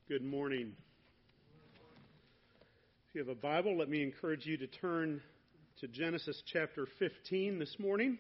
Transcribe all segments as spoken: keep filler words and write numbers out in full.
Good morning. If you have a Bible, let me encourage you to turn to Genesis chapter fifteen this morning.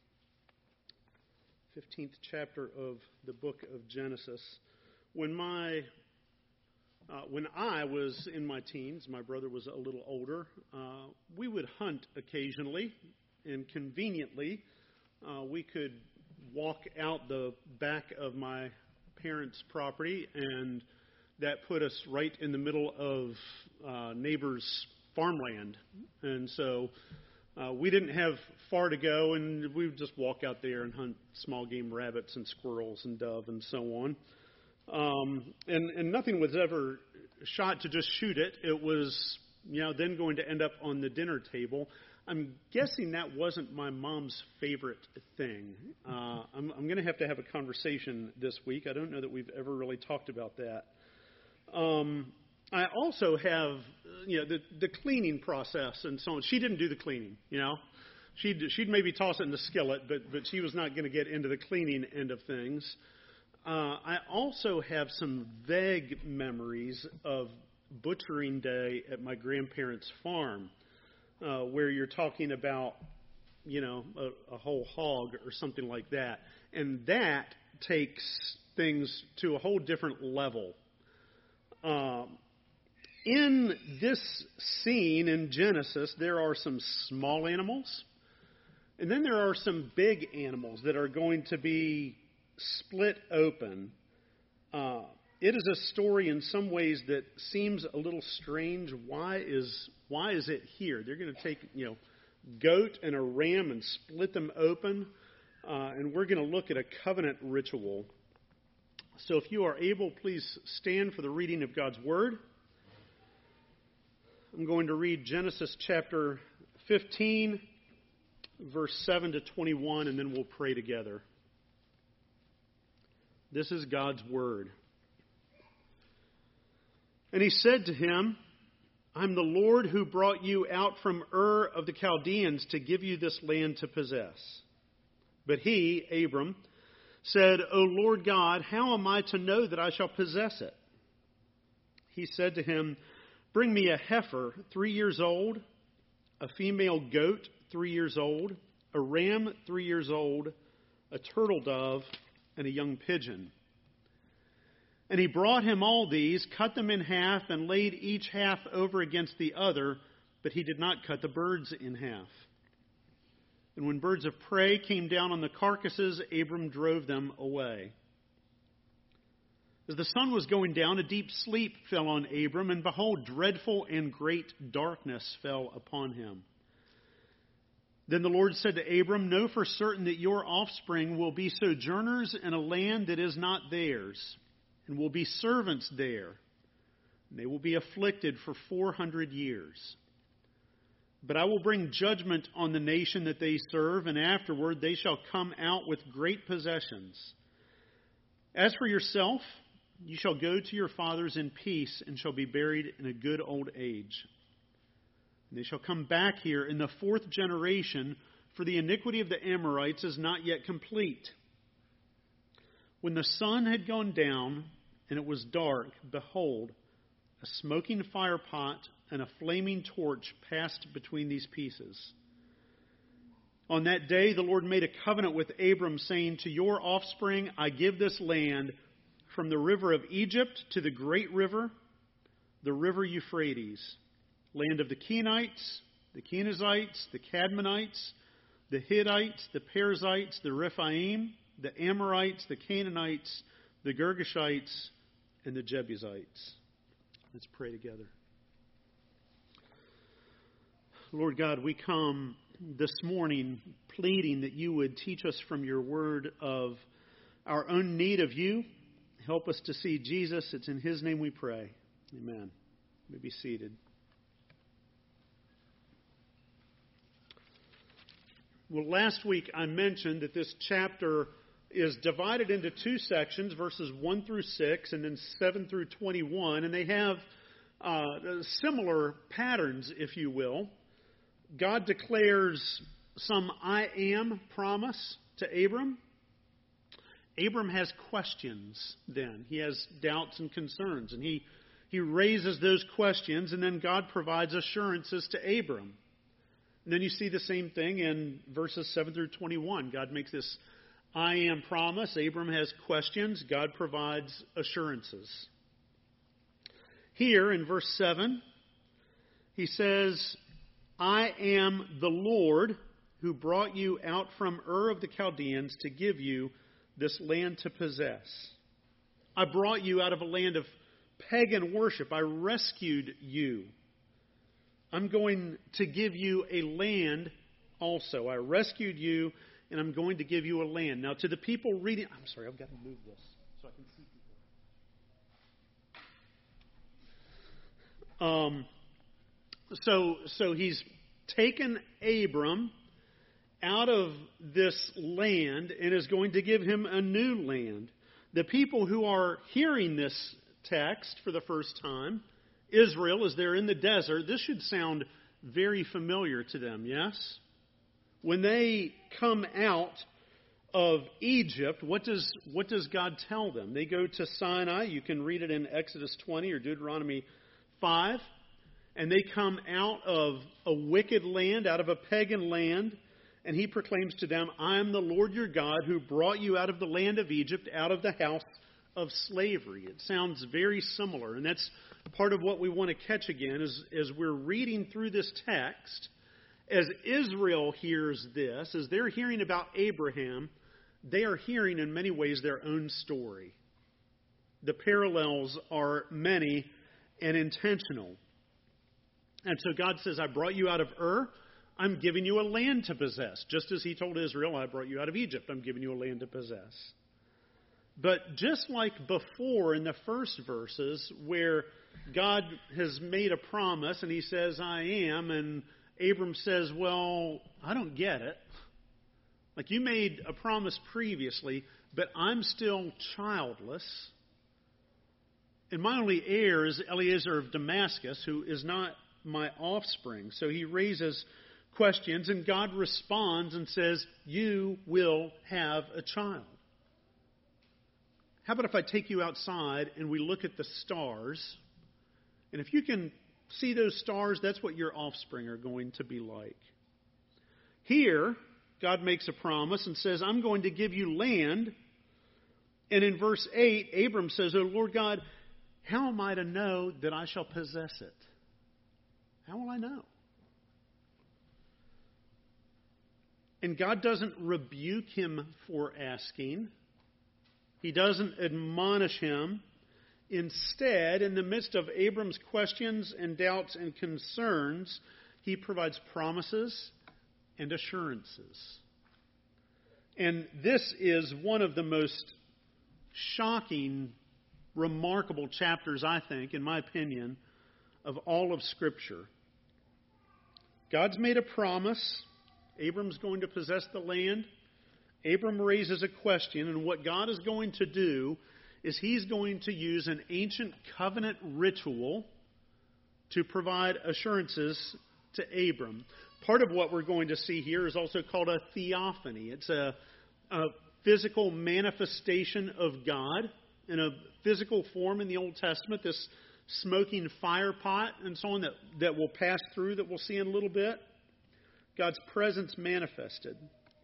fifteenth chapter of the book of Genesis. When my uh, when I was in my teens, my brother was a little older, uh, we would hunt occasionally, and conveniently, uh, we could walk out the back of my parents' property, and that put us right in the middle of uh, neighbors' farmland. And so uh, we didn't have far to go, and we would just walk out there and hunt small game rabbits and squirrels and dove and so on. Um, and, and nothing was ever shot to just shoot it. It was, you know, then going to end up on the dinner table. I'm guessing that wasn't my mom's favorite thing. Uh, I'm, I'm going to have to have a conversation this week. I don't know that we've ever really talked about that. Um, I also have, you know, the, the cleaning process and so on. She didn't do the cleaning, you know. She'd, she'd maybe toss it in the skillet, but, but she was not going to get into the cleaning end of things. Uh, I also have some vague memories of butchering day at my grandparents' farm, uh, where you're talking about, you know, a, a whole hog or something like that. And that takes things to a whole different level. Um, in this scene in Genesis, there are some small animals, and then there are some big animals that are going to be split open. Uh, it is a story in some ways that seems a little strange. Why is why is it here? They're going to take, you know, goat and a ram and split them open, uh, and we're going to look at a covenant ritual. So if you are able, please stand for the reading of God's Word. I'm going to read Genesis chapter fifteen, verse seven to twenty-one, and then we'll pray together. This is God's Word. And he said to him, I'm the Lord who brought you out from Ur of the Chaldeans to give you this land to possess. But he, Abram, said, O Lord God, how am I to know that I shall possess it? He said to him, Bring me a heifer three years old, a female goat three years old, a ram three years old, a turtle dove, and a young pigeon. And he brought him all these, cut them in half, and laid each half over against the other, but he did not cut the birds in half. And when birds of prey came down on the carcasses, Abram drove them away. As the sun was going down, a deep sleep fell on Abram, and behold, dreadful and great darkness fell upon him. Then the Lord said to Abram, Know for certain that your offspring will be sojourners in a land that is not theirs, and will be servants there. And they will be afflicted for four hundred years. But I will bring judgment on the nation that they serve, and afterward they shall come out with great possessions. As for yourself, you shall go to your fathers in peace, and shall be buried in a good old age. And they shall come back here in the fourth generation, for the iniquity of the Amorites is not yet complete. When the sun had gone down, and it was dark, behold, a smoking firepot and a flaming torch passed between these pieces. On that day the Lord made a covenant with Abram, saying, To your offspring I give this land, from the river of Egypt to the great river, the river Euphrates, land of the Kenites, the Kenizzites, the Cadmonites, the Hittites, the Perizzites, the Rephaim, the Amorites, the Canaanites, the Girgashites, and the Jebusites. Let's pray together. Lord God, we come this morning pleading that you would teach us from your word of our own need of you. Help us to see Jesus. It's in his name we pray. Amen. You may be seated. Well, last week I mentioned that this chapter is divided into two sections, verses one through six, and then seven through twenty-one, and they have uh, similar patterns, if you will. God declares some I am promise to Abram, Abram has questions then. He has doubts and concerns. And he, he raises those questions, and then God provides assurances to Abram. And then you see the same thing in verses seven through twenty-one. God makes this I am promise. Abram has questions. God provides assurances. Here in verse seven, he says, I am the Lord who brought you out from Ur of the Chaldeans to give you this land to possess. I brought you out of a land of pagan worship. I rescued you. I'm going to give you a land also. I rescued you, and I'm going to give you a land. Now, to the people reading... I'm sorry, I've got to move this so I can see people. Um, so, so he's taken Abram out of this land and is going to give him a new land. The people who are hearing this text for the first time, Israel, as they're in the desert, this should sound very familiar to them, yes? When they come out of Egypt, what does what does God tell them? They go to Sinai. You can read it in Exodus twenty or Deuteronomy five. And they come out of a wicked land, out of a pagan land, and he proclaims to them, I am the Lord your God who brought you out of the land of Egypt, out of the house of slavery. It sounds very similar, and that's part of what we want to catch again as, as we're reading through this text. As Israel hears this, as they're hearing about Abraham, they are hearing in many ways their own story. The parallels are many and intentional. And so God says, I brought you out of Ur. I'm giving you a land to possess. Just as he told Israel, I brought you out of Egypt. I'm giving you a land to possess. But just like before in the first verses where God has made a promise and he says, I am, and Abram says, well, I don't get it. Like you made a promise previously, but I'm still childless. And my only heir is Eliezer of Damascus, who is not my offspring. So he raises questions, and God responds and says, you will have a child. How about if I take you outside and we look at the stars? And if you can see those stars, that's what your offspring are going to be like. Here, God makes a promise and says, I'm going to give you land. And in verse eight, Abram says, Oh Lord God, how am I to know that I shall possess it? How will I know? And God doesn't rebuke him for asking. He doesn't admonish him. Instead, in the midst of Abram's questions and doubts and concerns, he provides promises and assurances. And this is one of the most shocking, remarkable chapters, I think, in my opinion, of all of Scripture. God's made a promise. Abram's going to possess the land. Abram raises a question, and what God is going to do is he's going to use an ancient covenant ritual to provide assurances to Abram. Part of what we're going to see here is also called a theophany. It's a, a physical manifestation of God in a physical form in the Old Testament, this smoking fire pot and so on that, that will pass through, that we'll see in a little bit. God's presence manifested.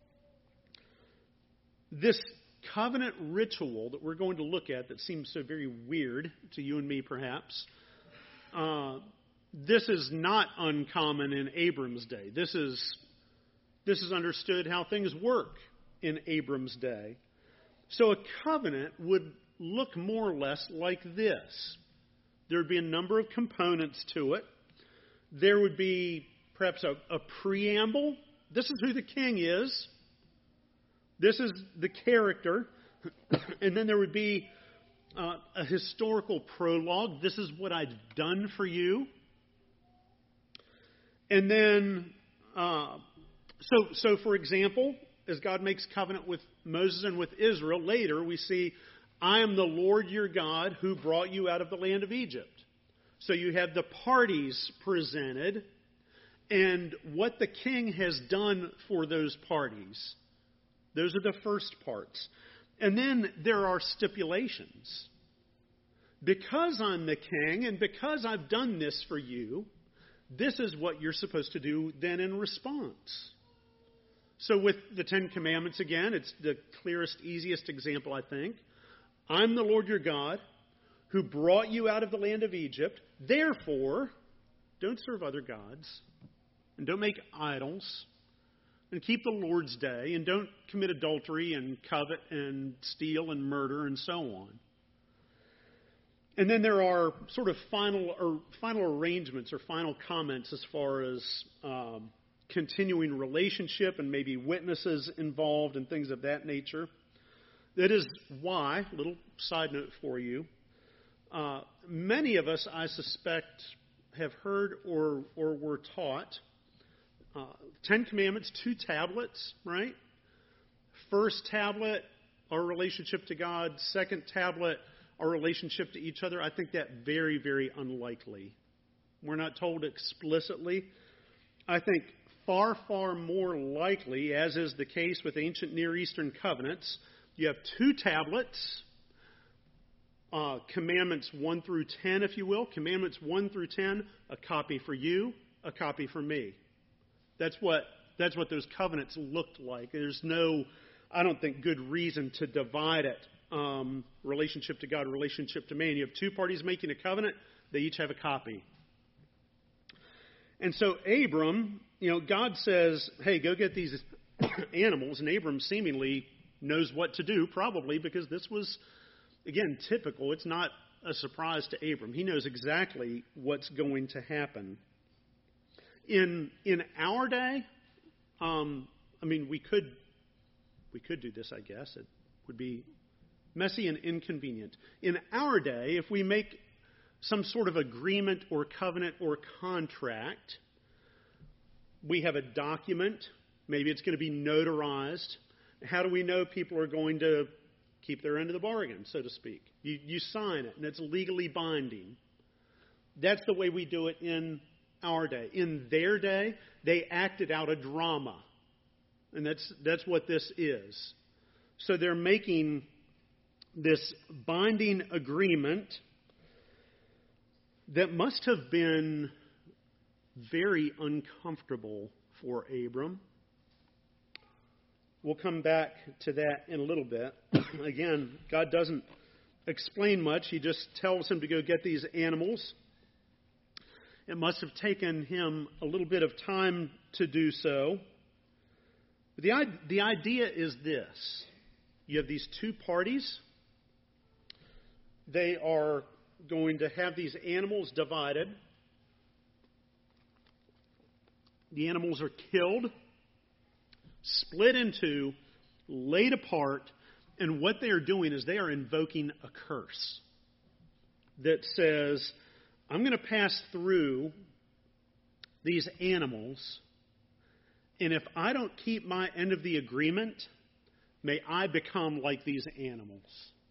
This covenant ritual that we're going to look at that seems so very weird to you and me perhaps, uh, this is not uncommon in Abram's day. This is, this is understood how things work in Abram's day. So a covenant would look more or less like this. There would be a number of components to it. There would be perhaps a, a preamble. This is who the king is. This is the character. And then there would be uh, a historical prologue. This is what I've done for you. And then, uh, so, so for example, as God makes covenant with Moses and with Israel, later we see, I am the Lord your God who brought you out of the land of Egypt. So you have the parties presented and what the king has done for those parties. Those are the first parts. And then there are stipulations. Because I'm the king and because I've done this for you, this is what you're supposed to do then in response. So with the Ten Commandments, again, it's the clearest, easiest example, I think. I'm the Lord your God who brought you out of the land of Egypt. Therefore, don't serve other gods and don't make idols and keep the Lord's day and don't commit adultery and covet and steal and murder and so on. And then there are sort of final or final arrangements or final comments as far as um, continuing relationship and maybe witnesses involved and things of that nature. That is why, little side note for you, uh, many of us, I suspect, have heard or or were taught uh, Ten Commandments, two tablets, right? First tablet, our relationship to God. Second tablet, our relationship to each other. I think that very, very unlikely. We're not told explicitly. I think far, far more likely, as is the case with ancient Near Eastern covenants, you have two tablets, uh, commandments one through ten, if you will. Commandments one through ten, a copy for you, a copy for me. That's what that's what those covenants looked like. There's no, I don't think, good reason to divide it. Um, relationship to God, relationship to man. You have two parties making a covenant. They each have a copy. And so Abram, you know, God says, hey, go get these animals. And Abram seemingly knows what to do, probably because this was, again, typical. It's not a surprise to Abram. He knows exactly what's going to happen. In in our day, um, I mean, we could we could do this, I guess. It would be messy and inconvenient. In our day, if we make some sort of agreement or covenant or contract, we have a document. Maybe it's going to be notarized. How do we know people are going to keep their end of the bargain, so to speak? You, you sign it, and it's legally binding. That's the way we do it in our day. In their day, they acted out a drama. And that's that's what this is. So they're making this binding agreement that must have been very uncomfortable for Abram. We'll come back to that in a little bit. Again, God doesn't explain much. He just tells him to go get these animals. It must have taken him a little bit of time to do so. But the, the idea is this. You have these two parties. They are going to have these animals divided. The animals are killed, split in two, laid apart, and what they are doing is they are invoking a curse that says, I'm going to pass through these animals, and if I don't keep my end of the agreement, may I become like these animals.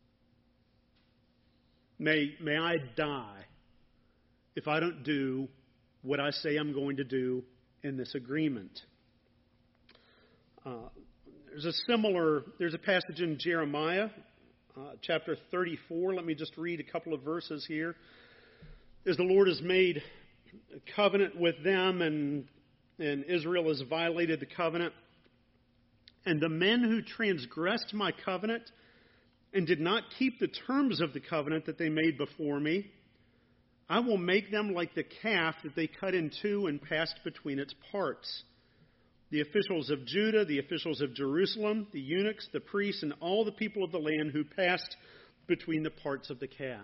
May, may I die if I don't do what I say I'm going to do in this agreement. Uh, there's a similar, there's a passage in Jeremiah, uh, chapter thirty-four. Let me just read a couple of verses here. As the Lord has made a covenant with them and, and Israel has violated the covenant, and the men who transgressed my covenant and did not keep the terms of the covenant that they made before me, I will make them like the calf that they cut in two and passed between its parts. The officials of Judah, the officials of Jerusalem, the eunuchs, the priests, and all the people of the land who passed between the parts of the calf.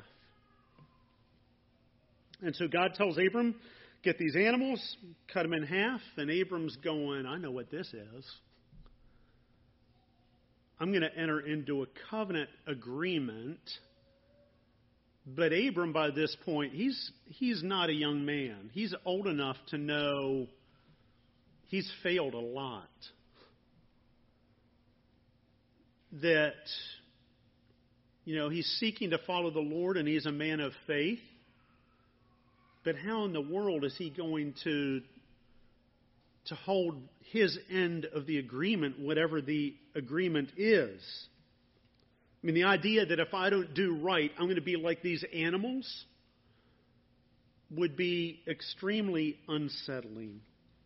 And so God tells Abram, get these animals, cut them in half, and Abram's going, I know what this is. I'm going to enter into a covenant agreement. But Abram, by this point, he's he's not a young man. He's old enough to know he's failed a lot. That, you know, he's seeking to follow the Lord and he's a man of faith. But how in the world is he going to to hold his end of the agreement, whatever the agreement is? I mean, the idea that if I don't do right, I'm going to be like these animals would be extremely unsettling.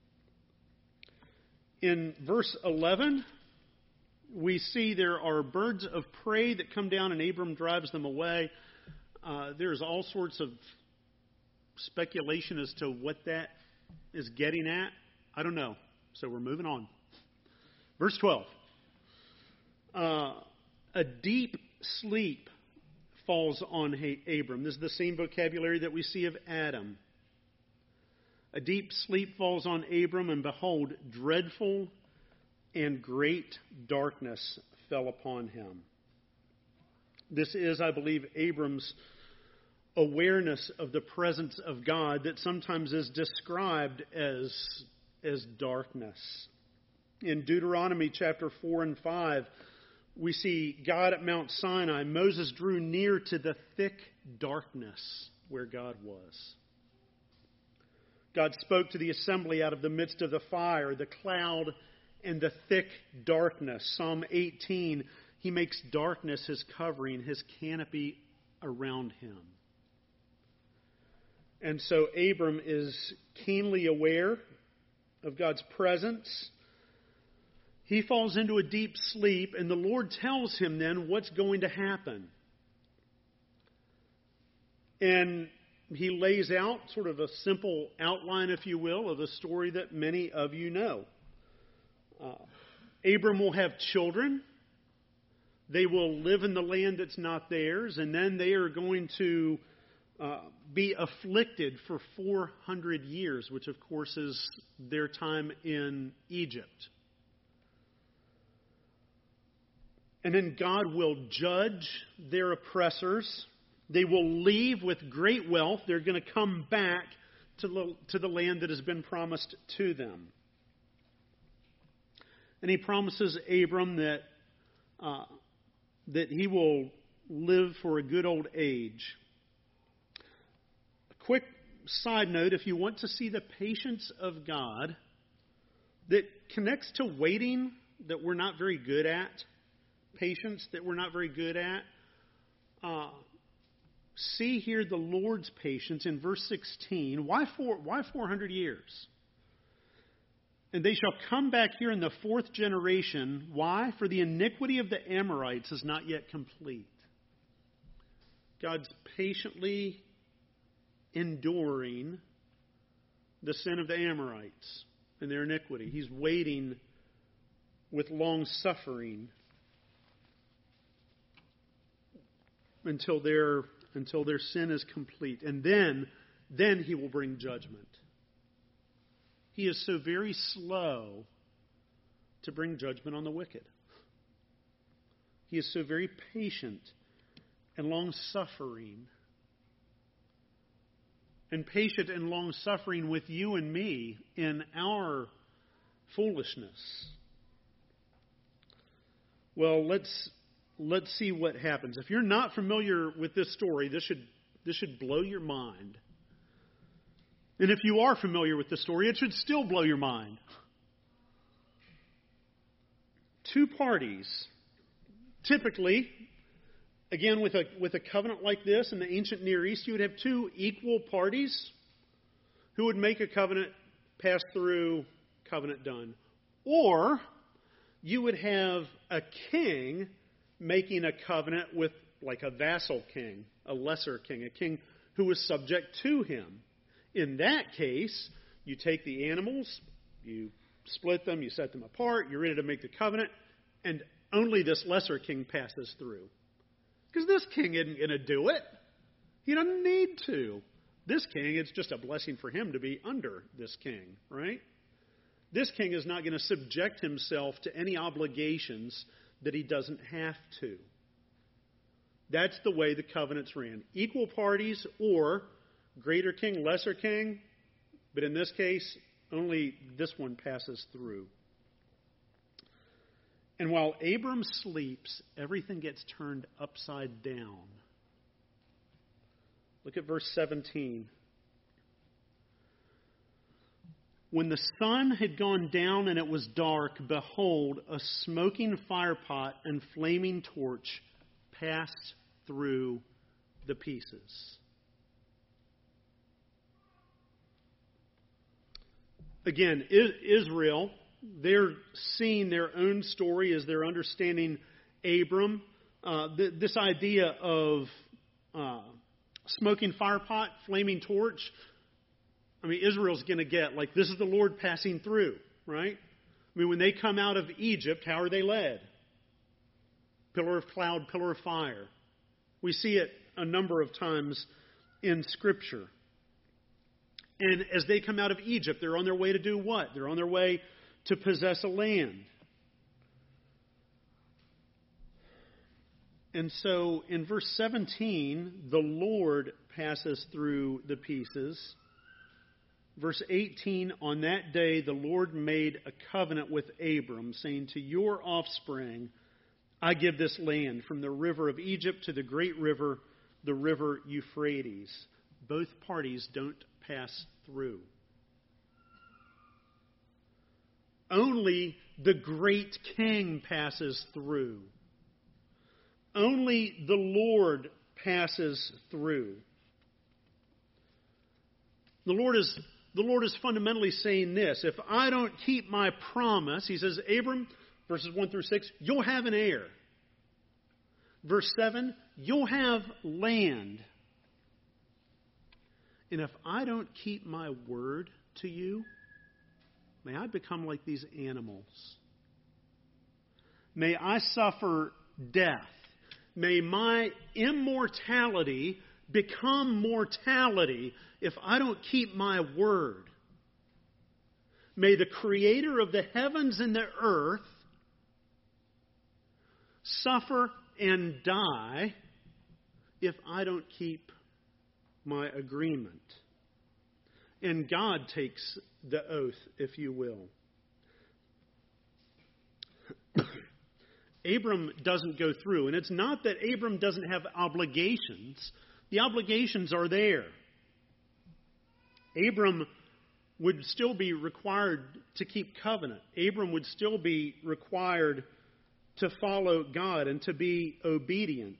In verse eleven, we see there are birds of prey that come down and Abram drives them away. Uh, there's all sorts of speculation as to what that is getting at. I don't know. So we're moving on. Verse twelve. Uh, a deep sleep falls on Abram. This is the same vocabulary that we see of Adam. A deep sleep falls on Abram, and behold, dreadful and great darkness fell upon him. This is, I believe, Abram's awareness of the presence of God that sometimes is described as, as darkness. In Deuteronomy chapter four and five, we see God at Mount Sinai. Moses drew near to the thick darkness where God was. God spoke to the assembly out of the midst of the fire, the cloud, and the thick darkness. Psalm eighteen, he makes darkness his covering, his canopy around him. And so Abram is keenly aware of God's presence. He falls into a deep sleep, and the Lord tells him then what's going to happen. And he lays out sort of a simple outline, if you will, of a story that many of you know. Uh, Abram will have children. They will live in the land that's not theirs, and then they are going to uh, be afflicted for four hundred years, which of course is their time in Egypt. And then God will judge their oppressors. They will leave with great wealth. They're going to come back to the, to the land that has been promised to them. And he promises Abram that uh, that he will live for a good old age. A quick side note, if you want to see the patience of God that connects to waiting that we're not very good at, patience that we're not very good at, uh, see here the Lord's patience in verse sixteen. Why four, why four hundred years? And they shall come back here in the fourth generation. Why? For the iniquity of the Amorites is not yet complete. God's patiently enduring the sin of the Amorites and their iniquity. He's waiting with long suffering until their until their sin is complete. And then, then he will bring judgment. He is so very slow to bring judgment on the wicked. He is so very patient and long-suffering. And patient and long-suffering with you and me in our foolishness. Well, let's let's see what happens. If you're not familiar with this story, this should this should blow your mind. And if you are familiar with the story, it should still blow your mind. Two parties, typically, again with a with a covenant like this in the ancient Near East, you would have two equal parties who would make a covenant, pass through, covenant done. Or you would have a king making a covenant with like a vassal king, a lesser king, a king who was subject to him. In that case, you take the animals, you split them, you set them apart, you're ready to make the covenant, and only this lesser king passes through. Because this king isn't going to do it. He doesn't need to. This king, it's just a blessing for him to be under this king, right? This king is not going to subject himself to any obligations that he doesn't have to. That's the way the covenants ran. Equal parties or greater king, lesser king, but in this case, only this one passes through. And while Abram sleeps, everything gets turned upside down. Look at verse seventeen. When the sun had gone down and it was dark, behold, a smoking firepot and flaming torch passed through the pieces. Again, Israel, they're seeing their own story as they're understanding Abram. Uh, th- this idea of uh, smoking fire pot, flaming torch, I mean, Israel's going to get, like, this is the Lord passing through, right? I mean, when they come out of Egypt, how are they led? Pillar of cloud, pillar of fire. We see it a number of times in Scripture. And as they come out of Egypt, they're on their way to do what? They're on their way to possess a land. And so in verse seventeen, the Lord passes through the pieces. Verse eighteen, on that day the Lord made a covenant with Abram, saying, to your offspring I give this land, from the river of Egypt to the great river, the river Euphrates. Both parties don't pass through. Only the great king passes through. Only the Lord passes through. The Lord is the Lord is fundamentally saying this: if I don't keep my promise, he says, Abram, verses one through six, you'll have an heir. Verse seven, you'll have land. And if I don't keep my word to you, may I become like these animals. May I suffer death. May my immortality become mortality if I don't keep my word. May the Creator of the heavens and the earth suffer and die if I don't keep my agreement. And God takes the oath, if you will. Abram doesn't go through. And it's not that Abram doesn't have obligations. The obligations are there. Abram would still be required to keep covenant. Abram would still be required to follow God and to be obedient.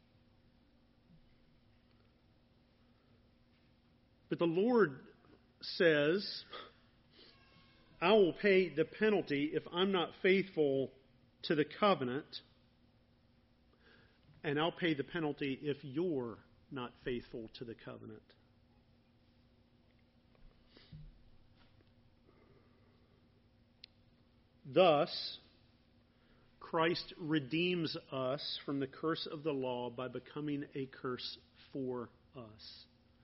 But the Lord says, I will pay the penalty if I'm not faithful to the covenant, and I'll pay the penalty if you're not faithful to the covenant. Thus, Christ redeems us from the curse of the law by becoming a curse for us.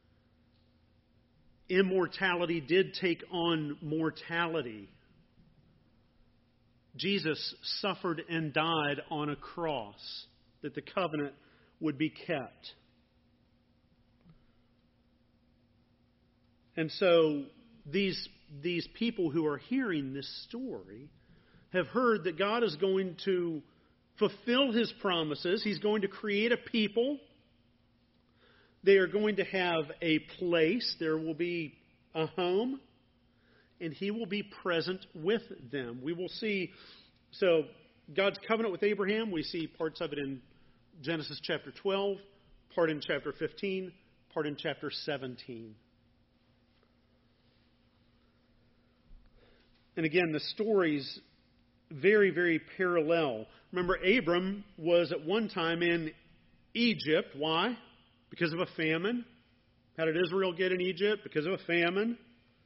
Immortality did take on mortality. Jesus suffered and died on a cross that the covenant would be kept. And so these, these people who are hearing this story have heard that God is going to fulfill His promises. He's going to create a people. They are going to have a place. There will be a home. And He will be present with them. We will see, so God's covenant with Abraham, we see parts of it in Genesis chapter twelve, part in chapter fifteen, part in chapter seventeen. And again, the story's very, very parallel. Remember, Abram was at one time in Egypt. Why? Because of a famine. How did Israel get in Egypt? Because of a famine.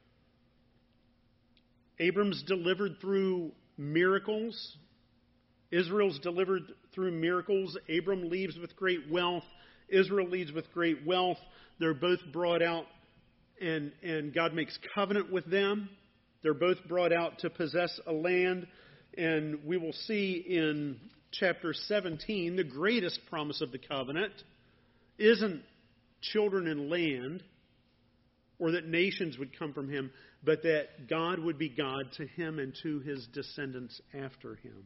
Abram's delivered through miracles. Israel's delivered through miracles. Abram leaves with great wealth. Israel leaves with great wealth. They're both brought out, and, and God makes covenant with them. They're both brought out to possess a land. And we will see in chapter seventeen, the greatest promise of the covenant isn't children and land, or that nations would come from him, but that God would be God to him and to his descendants after him.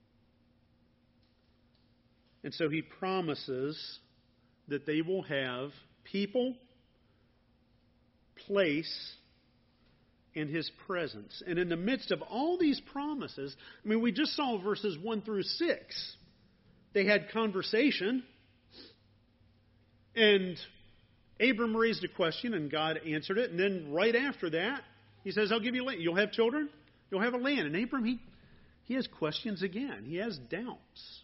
And so He promises that they will have people, place, and His presence. And in the midst of all these promises, I mean, we just saw verses one through six. they had conversation, and Abram raised a question, and God answered it. And then right after that, he says, I'll give you land. You'll have children. You'll have a land. And Abram, he, he has questions again. He has doubts.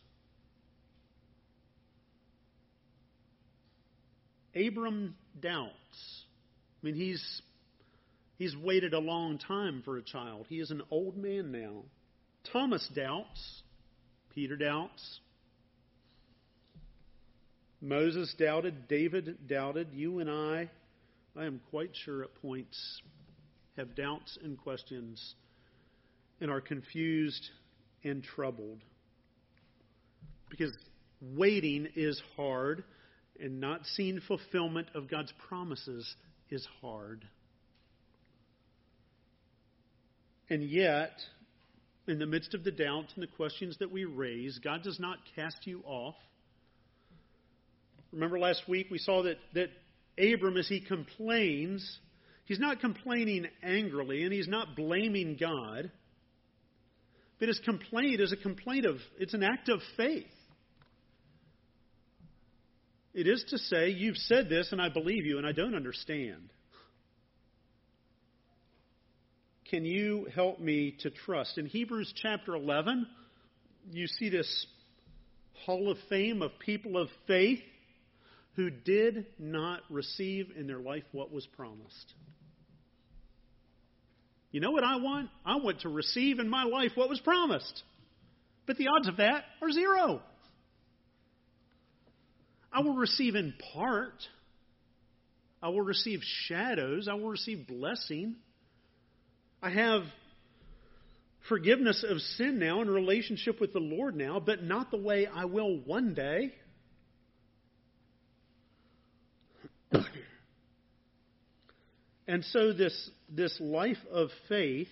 Abram doubts. I mean, he's he's waited a long time for a child. He is an old man now. Thomas doubts. Peter doubts. Moses doubted. David doubted. You and I, I am quite sure at points, have doubts and questions and are confused and troubled. Because waiting is hard, and not seeing fulfillment of God's promises is hard. And yet, in the midst of the doubts and the questions that we raise, God does not cast you off. Remember last week we saw that, that Abram, as he complains, he's not complaining angrily and he's not blaming God. But his complaint is a complaint of, it's an act of faith. It is to say, you've said this and I believe you and I don't understand. Can you help me to trust? In Hebrews chapter eleven, you see this hall of fame of people of faith who did not receive in their life what was promised. You know what I want? I want to receive in my life what was promised. But the odds of that are zero. I will receive in part. I will receive shadows. I will receive blessing. I have forgiveness of sin now and relationship with the Lord now, but not the way I will one day. And so this, this life of faith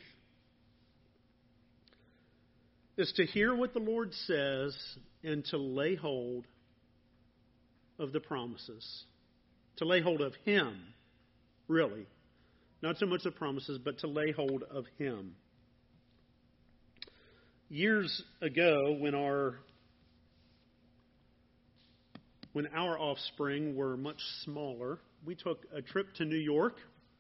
is to hear what the Lord says and to lay hold of the promises. To lay hold of Him, really. Not so much the promises, but to lay hold of Him. Years ago, when our when our offspring were much smaller, we took a trip to New York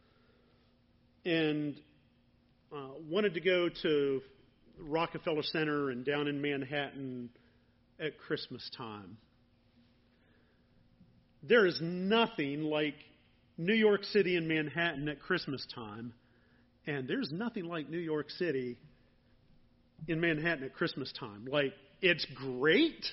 and uh, wanted to go to Rockefeller Center and down in Manhattan at Christmas time. There is nothing like New York City and Manhattan at Christmas time, and there's nothing like New York City in Manhattan at Christmas time. Like, it's great,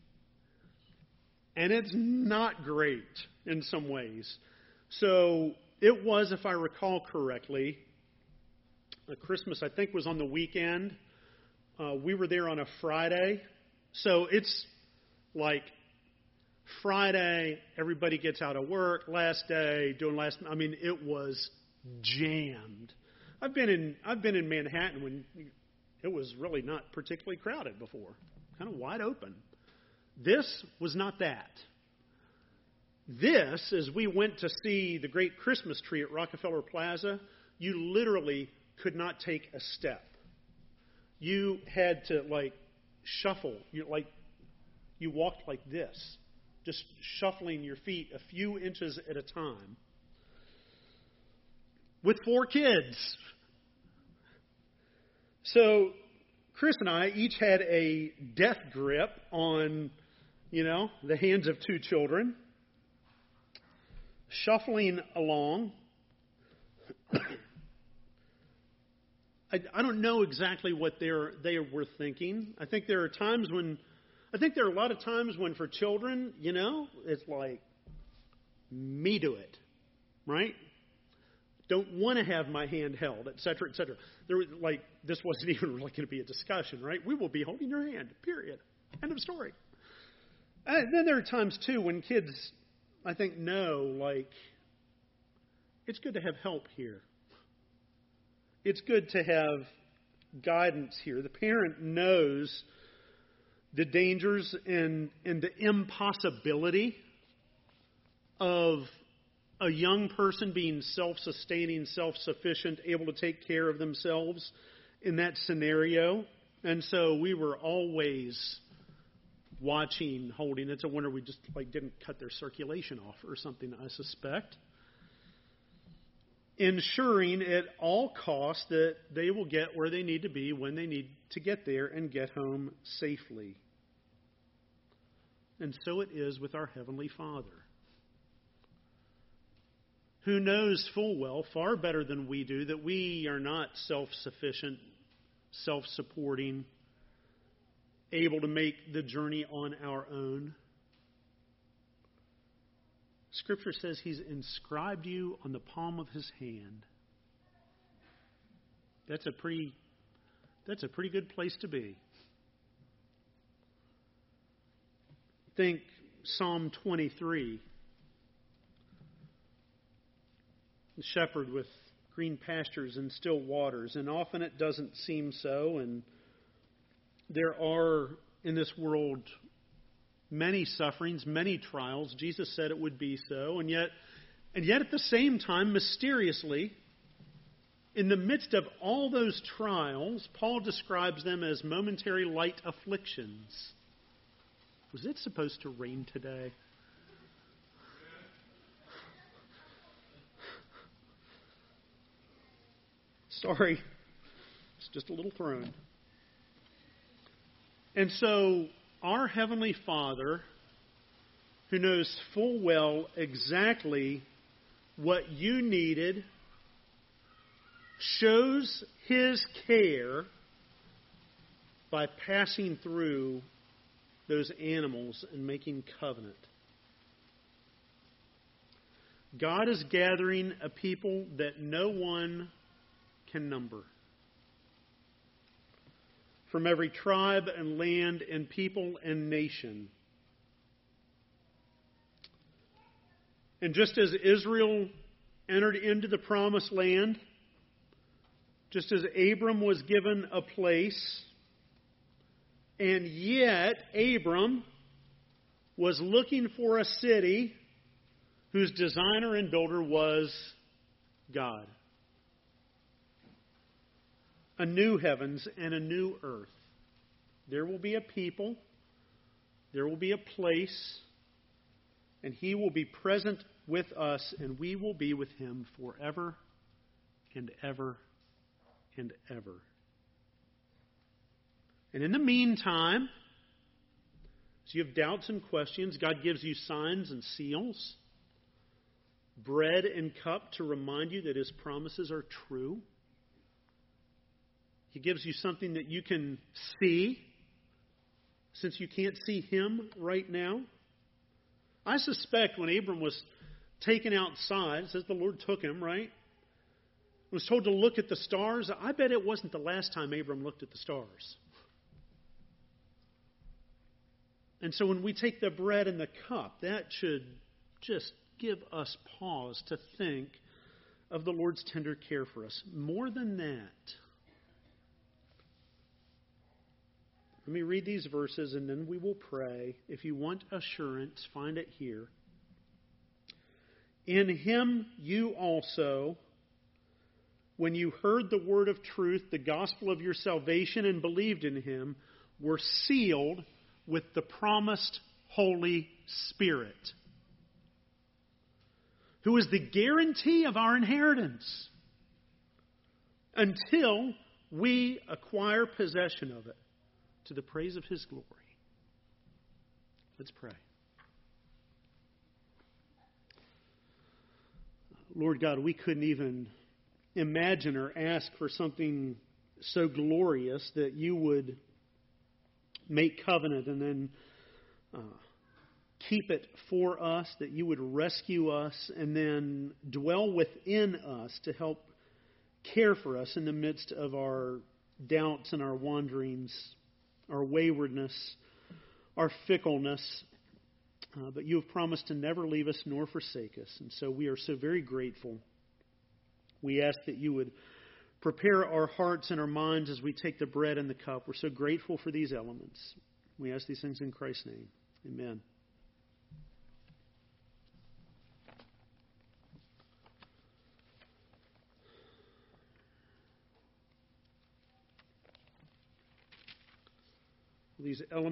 and it's not great in some ways. So it was, if I recall correctly, uh, Christmas, I think, was on the weekend. Uh, we were there on a Friday. So it's like Friday, everybody gets out of work, last day, doing last, I mean, it was jammed. I've been in, I've been in Manhattan when it was really not particularly crowded before, kind of wide open. This was not that. This, as we went to see the great Christmas tree at Rockefeller Plaza, you literally could not take a step. You had to, like, shuffle. You like, you walked like this, just shuffling your feet a few inches at a time. With four kids. So Chris and I each had a death grip on, you know, the hands of two children, shuffling along. I, I don't know exactly what they're, they were thinking. I think there are times when, I think there are a lot of times when for children, you know, it's like, me do it, right? Don't want to have my hand held, et cetera, et cetera. There was, like, this wasn't even really going to be a discussion, right? We will be holding your hand, period. End of story. And then there are times, too, when kids, I think, know, like, it's good to have help here. It's good to have guidance here. The parent knows the dangers and, and the impossibility of a young person being self-sustaining, self-sufficient, able to take care of themselves in that scenario. And so we were always watching, holding. It's a wonder we just like didn't cut their circulation off or something, I suspect. Ensuring at all costs that they will get where they need to be when they need to get there and get home safely. And so it is with our Heavenly Father, who knows full well, far better than we do, that we are not self-sufficient, self-supporting, able to make the journey on our own. Scripture says He's inscribed you on the palm of His hand. That's a pretty, that's a pretty good place to be. Think Psalm twenty-three. The shepherd with green pastures and still waters. And often it doesn't seem so. And there are in this world many sufferings, many trials. Jesus said it would be so. And yet, and yet at the same time, mysteriously, in the midst of all those trials, Paul describes them as momentary light afflictions. Was it supposed to rain today? Sorry. It's just a little thrown. And so, our Heavenly Father, who knows full well exactly what you needed, shows His care by passing through those animals and making covenant. God is gathering a people that no one can number. From every tribe and land and people and nation. And just as Israel entered into the promised land, just as Abram was given a place, and yet Abram was looking for a city whose designer and builder was God. A new heavens and a new earth. There will be a people, there will be a place, and He will be present with us, and we will be with Him forever and ever and ever. And in the meantime, as you have doubts and questions, God gives you signs and seals, bread and cup to remind you that His promises are true. He gives you something that you can see, since you can't see Him right now. I suspect when Abram was taken outside, it says the Lord took him, right? Was told to look at the stars. I bet it wasn't the last time Abram looked at the stars. And so when we take the bread and the cup, that should just give us pause to think of the Lord's tender care for us. More than that, let me read these verses and then we will pray. If you want assurance, find it here. In Him you also, when you heard the word of truth, the gospel of your salvation, and believed in Him, were sealed with the promised Holy Spirit, who is the guarantee of our inheritance until we acquire possession of it, to the praise of His glory. Let's pray. Lord God, we couldn't even imagine or ask for something so glorious that you would make covenant and then uh, keep it for us, that you would rescue us and then dwell within us to help care for us in the midst of our doubts and our wanderings, our waywardness, our fickleness. Uh, but you have promised to never leave us nor forsake us. And so we are so very grateful. We ask that you would prepare our hearts and our minds as we take the bread and the cup. We're so grateful for these elements. We ask these things in Christ's name. Amen. These elements